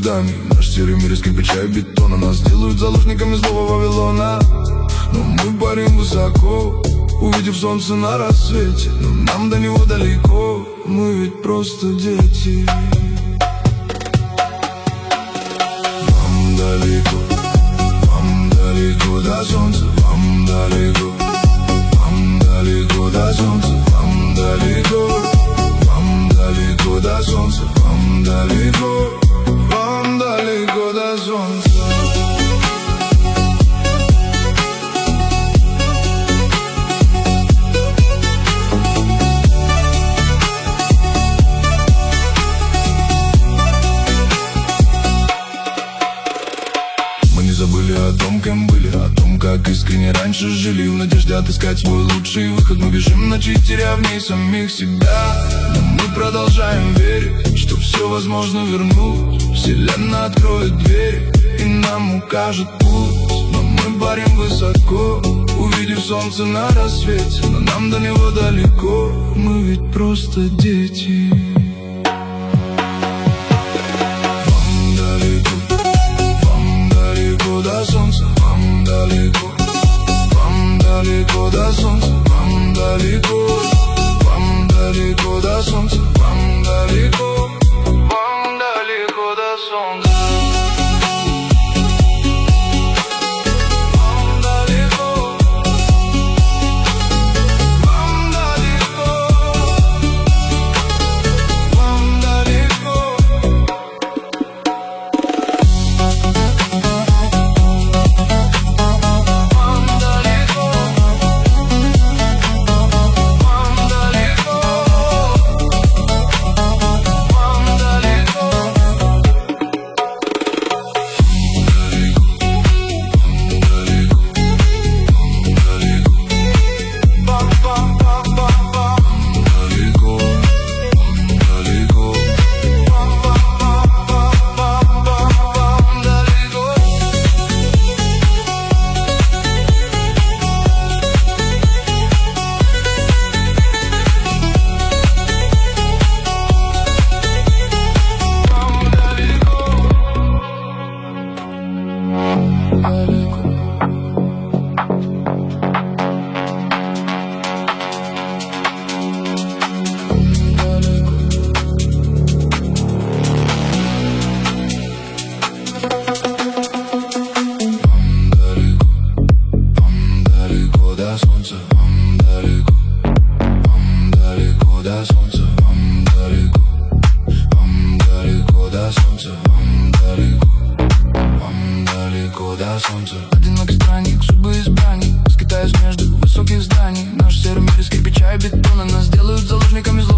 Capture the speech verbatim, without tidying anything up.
зданий. Наш серый мир из кирпича и бетона. Нас делают заложниками злого Вавилона. Но мы парим высоко, увидев солнце на рассвете. Но нам до него далеко, мы ведь просто дети. Вам далеко, вам далеко до солнца. Вам далеко, вам далеко до солнца. Вам далеко, вам далеко до солнца. Вам далеко, вам далеко до солнца. Забыли о том, кем были, о том, как искренне раньше жили. В надежде отыскать свой лучший выход мы бежим ночи, теряя в ней самих себя. Но мы продолжаем верить, что все возможно вернуть. Вселенная откроет дверь и нам укажет путь. Но мы парим высоко, увидев солнце на рассвете. Но нам до него далеко, мы ведь просто дети. До солнца, вам далеко, вам далеко до солнца, вам далеко, вам далеко до солнца, вам далеко, вам далеко до солнца. Одинокий странник, судьбы избранник, скитаясь между высоких зданий. Наш серый мир из кирпича и бетона. Нас делают заложниками зла.